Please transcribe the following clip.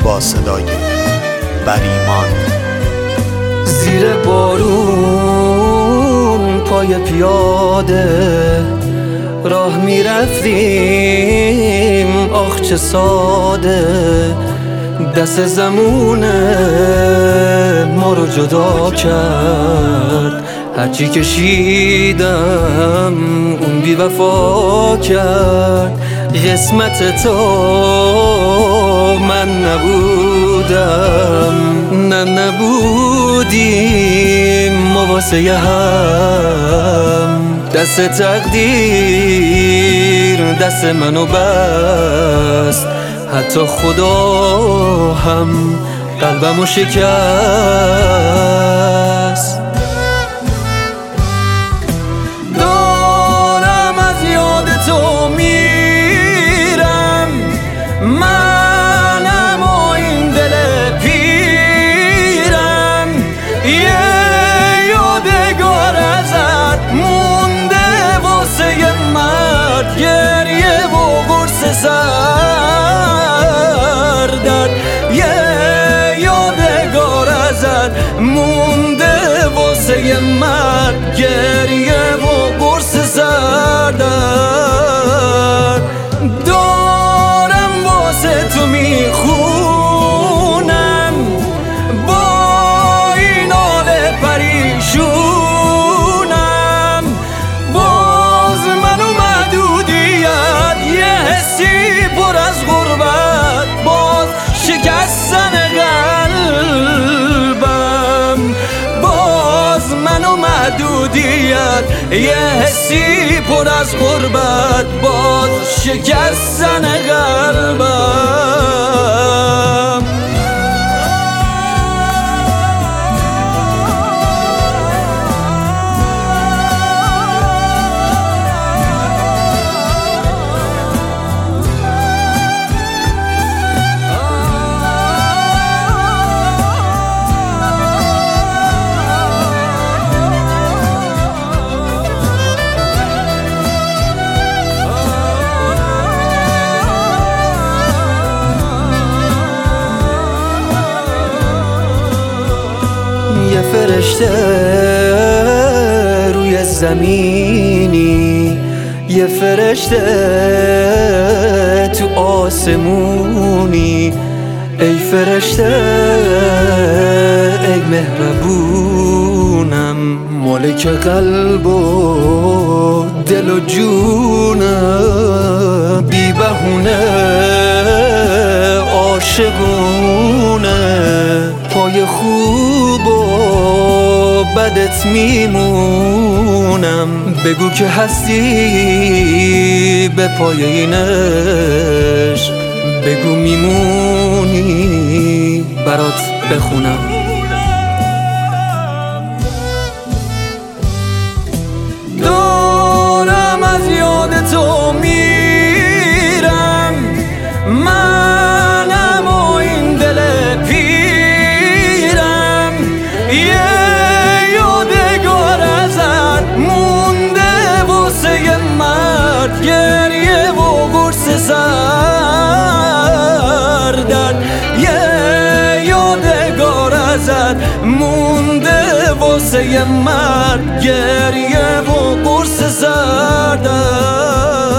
با صدای بریمان. زیر بارون پای پیاده راه میرفتیم، آخ چه ساده. دست زمونه ما رو جدا کرد، هرچی کشیدم اون بی وفا کرد. قسمت تو من نبودم، نه نبودیم ما واسه هم. دست تقدیر دست منو بست، حتی خدا هم قلبمو شکست. دارم از یاد تو میرم، منم و این دل پیرم. یه یادگار ازت مونده واسه مرد، گریه و قرص سردرد. یه یادگار ازت مونده واسه مرد، گریه و قرص سردرد. دارم واسه تو میخونم با این حال پریشونم. باز منو محدودیت یه حسی پر از غربت، باز شکستن قلبم. باز منو محدودیت یه حسی پر از غربت، باز شکستن قلبم. یه فرشته روی زمینی، یه فرشته تو آسمونی. ای فرشته ای مهربونم، مالک قلب و دل و جونم. بی بهونه عاشقونه، پای خوب و بدت میمونم. بگو که هستی به پای این عشق، بگو میمونی برات بخونم. دارم از یاد تو میرم، منم و این دل پیرم. یه یادگار ازت مونده واسه مرد، گریه و قرص سردرد. یه یادگار ازت مونده واسه مرد، گریه و قرص سردرد.